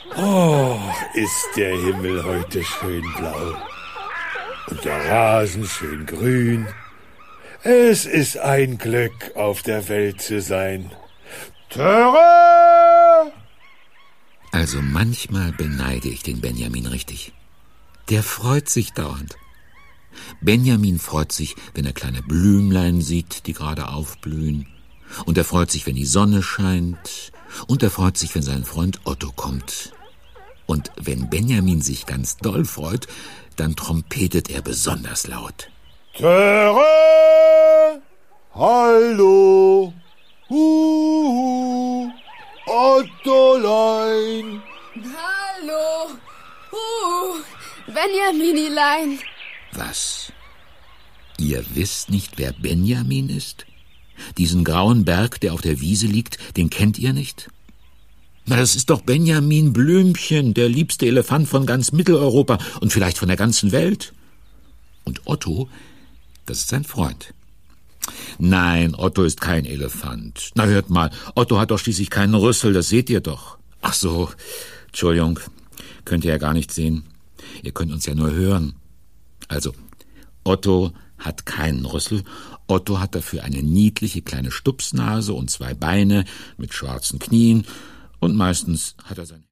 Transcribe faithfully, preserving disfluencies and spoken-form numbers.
Oh, ist der Himmel heute schön blau und der Rasen schön grün. Es ist ein Glück, auf der Welt zu sein. Töre! Also manchmal beneide ich den Benjamin richtig. Der freut sich dauernd. Benjamin freut sich, wenn er kleine Blümlein sieht, die gerade aufblühen. Und er freut sich, wenn die Sonne scheint. Und er freut sich, wenn sein Freund Otto kommt. Und wenn Benjamin sich ganz doll freut, dann trompetet er besonders laut. Töre! Hallo! Huhu! Ottolein! Hallo! Huhu! Benjaminilein! Was? Ihr wisst nicht, wer Benjamin ist? Diesen grauen Berg, der auf der Wiese liegt, den kennt ihr nicht? Na, das ist doch Benjamin Blümchen, der liebste Elefant von ganz Mitteleuropa und vielleicht von der ganzen Welt. Und Otto, das ist sein Freund. Nein, Otto ist kein Elefant. Na, hört mal, Otto hat doch schließlich keinen Rüssel, das seht ihr doch. Ach so, Entschuldigung, könnt ihr ja gar nicht sehen. Ihr könnt uns ja nur hören. Also, Otto hat keinen Rüssel. Otto hat dafür eine niedliche kleine Stupsnase und zwei Beine mit schwarzen Knien. Und meistens hat er sein